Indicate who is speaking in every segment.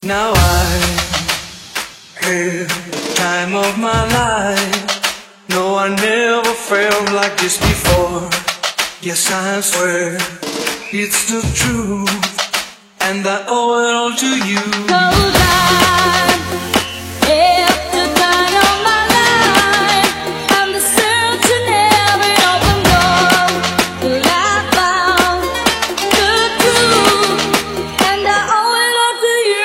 Speaker 1: Now I had the time of my life. No, I never felt like this before. Yes, I swear it's the truth, and I owe it all to you. 'Cause I have the time of my life. I'm the searching every open door. Till I found the truth, and I owe it all to you.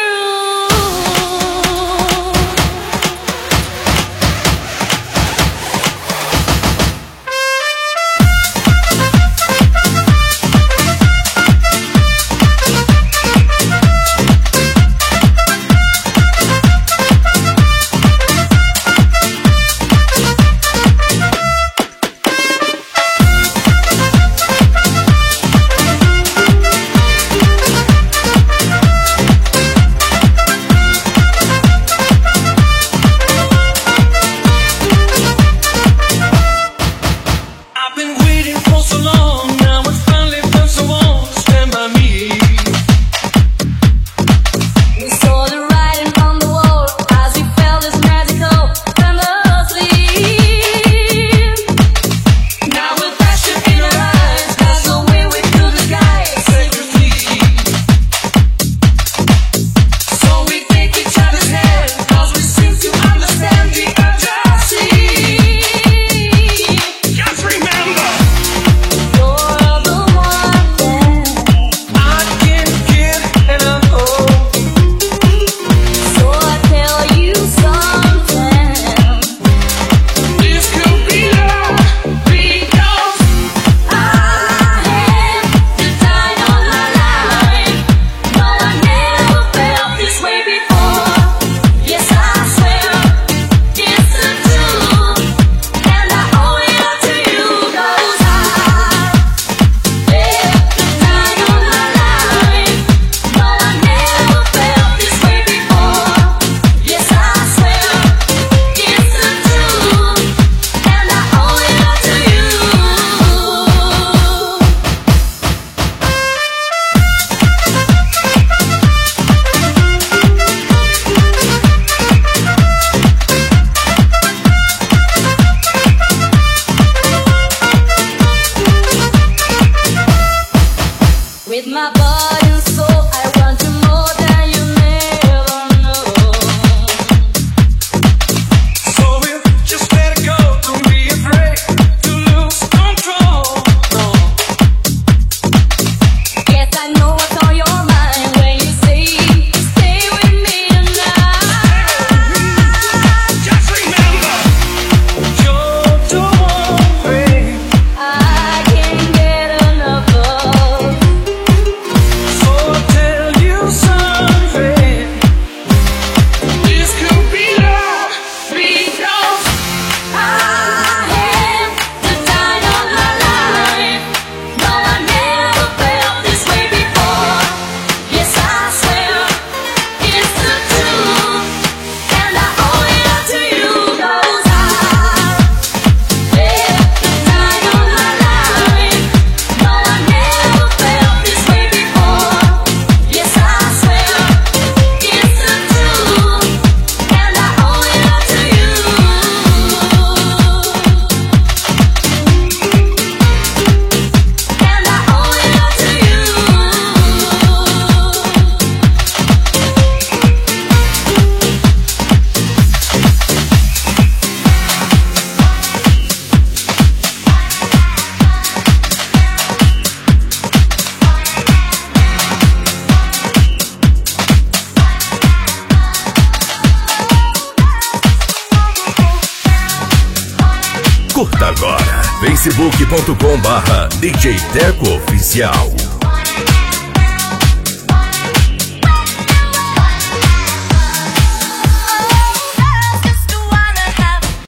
Speaker 1: With my body and soul, I want you more than you never know. So we'll just let it go. Don't be afraid to lose control. No. Yes, I know what's on your mind when you say, stay with me tonight. Just remember, you're the one, babe. I can't get enough of.
Speaker 2: Curta agora, facebook.com/DJ Teco Oficial.